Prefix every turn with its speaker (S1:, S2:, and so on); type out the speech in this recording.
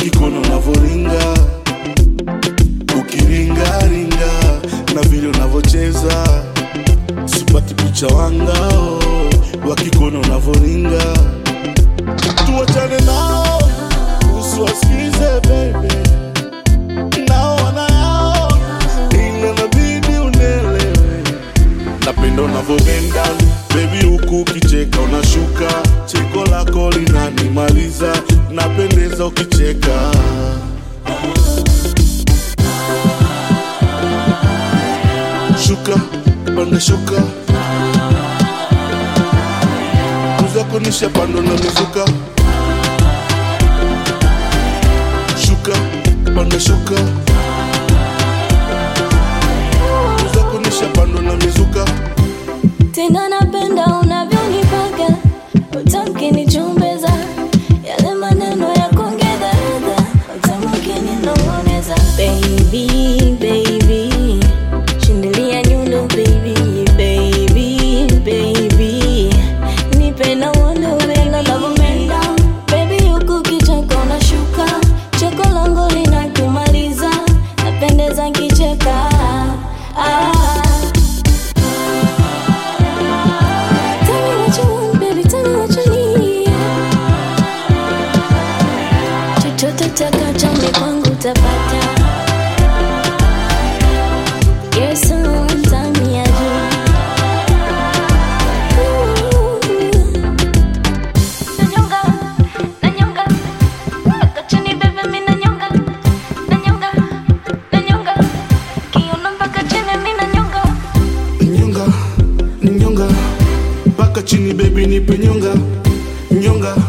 S1: wakikona unavoringa, ukiringa ringa na vile unavocheza, sipati picha wangao, wakikona unavoringa. Tuwachane nao, usiwasikize baby, nao wanayao, ila nabidi unelewe. Napenda unavobenda baby, huku ukicheka unashuka, cheko lako linanimaliza, napendeza ukicheka. Shuka, panda shuka, kuzako nisha pando na mizuka. Shuka, panda shuka, kuzako nisha pando na mizuka.
S2: Tena napenda unavyonipaka, utamke nichumbeza, yale maneno ya kuongeza ladha, utamke ninong'oneza. Baby, baby, shindilia nyundo baby, baby, baby, nipe na wondo wena lavumenda. Baby huku kicheko unashuka, cheko langu linakumaliza, napendeza nkicheka. Chochote chame kwangu utapata. Yes, tami ya juu. Nanyonga, nanyonga, mpaka chini bebe mi nanyonga. Nanyonga, nanyonga, kiuno mpaka chini mi nanyonga.
S1: Nyonga, nyonga, mpaka chini baby nipe nyonga. Nyonga,